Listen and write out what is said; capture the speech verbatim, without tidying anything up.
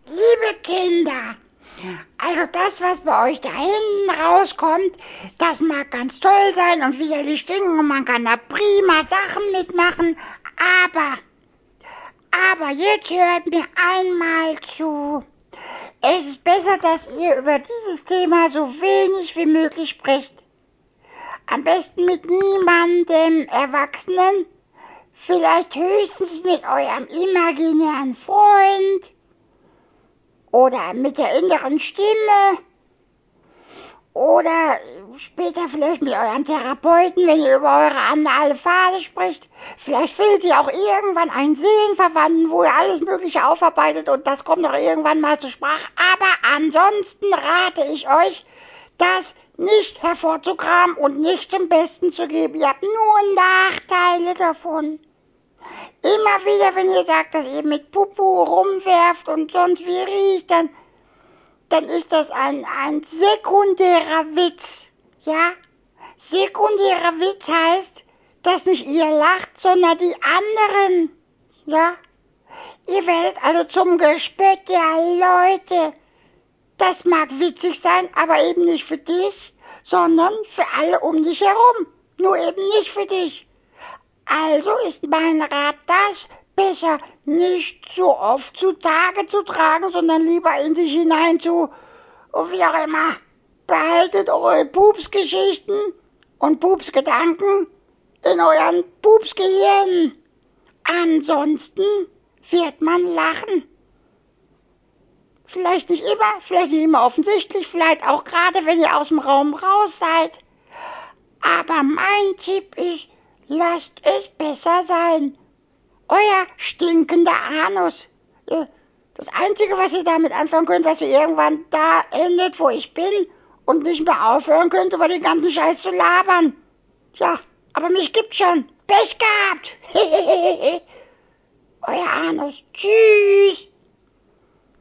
Liebe Kinder, also das, was bei euch da hinten rauskommt, das mag ganz toll sein und widerlich stinken und man kann da prima Sachen mitmachen, aber, aber jetzt hört mir einmal zu. Es ist besser, dass ihr über dieses Thema so wenig wie möglich sprecht. Am besten mit niemandem Erwachsenen, vielleicht höchstens mit eurem imaginären Freund oder mit der inneren Stimme oder später vielleicht mit eurem Therapeuten, wenn ihr über eure anale Phase spricht. Vielleicht findet ihr auch irgendwann einen Seelenverwandten, wo ihr alles Mögliche aufarbeitet und das kommt doch irgendwann mal zur Sprache. Aber ansonsten rate ich euch, das nicht hervorzukramen und nicht zum Besten zu geben. Ihr habt nur Nachteile davon. Immer wieder, wenn ihr sagt, dass ihr mit Pupu rumwerft und sonst wie riecht, dann, dann ist das ein, ein sekundärer Witz. Ja? Sekundärer Witz heißt, dass nicht ihr lacht, sondern die anderen. Ja? Ihr werdet also zum Gespött der Leute. Das mag witzig sein, aber eben nicht für dich, sondern für alle um dich herum. Nur eben nicht für dich. Also ist mein Rat das, besser nicht so oft zutage zu tragen, sondern lieber in sich hinein zu, wie auch immer. Behaltet eure Pupsgeschichten und Pupsgedanken in euren Pupsgehirn. Ansonsten wird man lachen. Vielleicht nicht immer, vielleicht nicht immer offensichtlich, vielleicht auch gerade, wenn ihr aus dem Raum raus seid. Aber mein Tipp ist, lasst es besser sein. Euer stinkender Anus. Das Einzige, was ihr damit anfangen könnt, dass ihr irgendwann da endet, wo ich bin und nicht mehr aufhören könnt, über den ganzen Scheiß zu labern. Ja, aber mich gibt's schon. Pech gehabt. Euer Anus. Tschüss.